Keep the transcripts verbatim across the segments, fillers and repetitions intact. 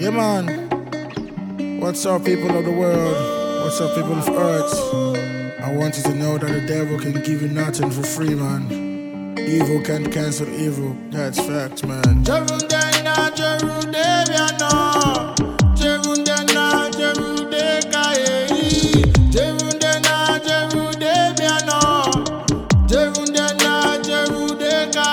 Yeah, man. What's up, people of the world? What's up, people of earth? I want you to know that the devil can give you nothing for free, man. Evil can cancel evil. That's facts, man. Jerundena, Jerundena, Jerundena, Jerundeka, Jerundena, Jerundena, Jerundena, Jerundeka,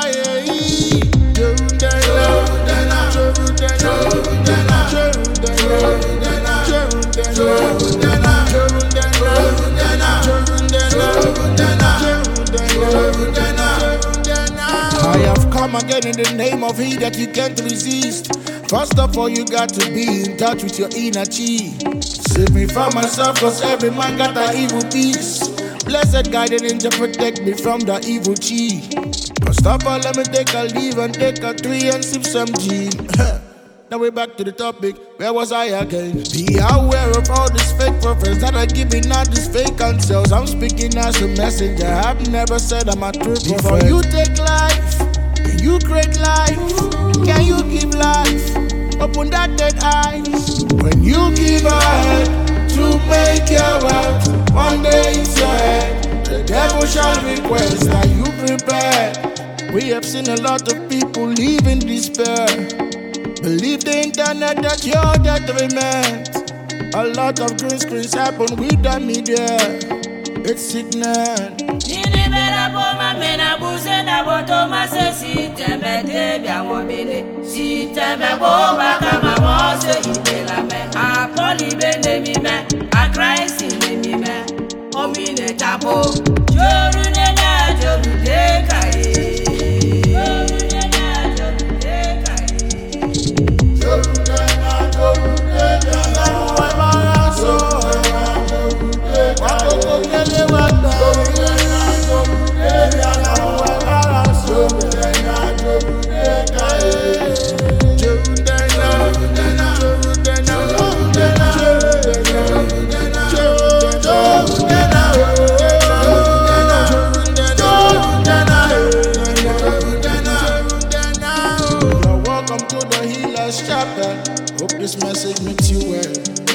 I have come again in the name of He that you can't resist. First of all, you got to be in touch with your inner chi. Save me from myself, cause every man got an evil piece. Blessed guiding angel, protect me from the evil chi. First of all, let me take a leave and take a three and sip some gin. Now we're back to the topic, where was I again? Be aware of all these fake prophets that are giving out these fake answers. I'm speaking as a messenger, I've never said I'm a true prophet. Before you take life, can you create life? Can you give life? Open that dead eyes. When you give a head to make your wealth, one day it's your head. The devil shall request that you prepare. We have seen a lot of people live in despair. Believe the internet that you're detriment. A lot of green screens happen with the media. It's sickening. Welcome to the Healer's Chapel. Hope this message makes you well.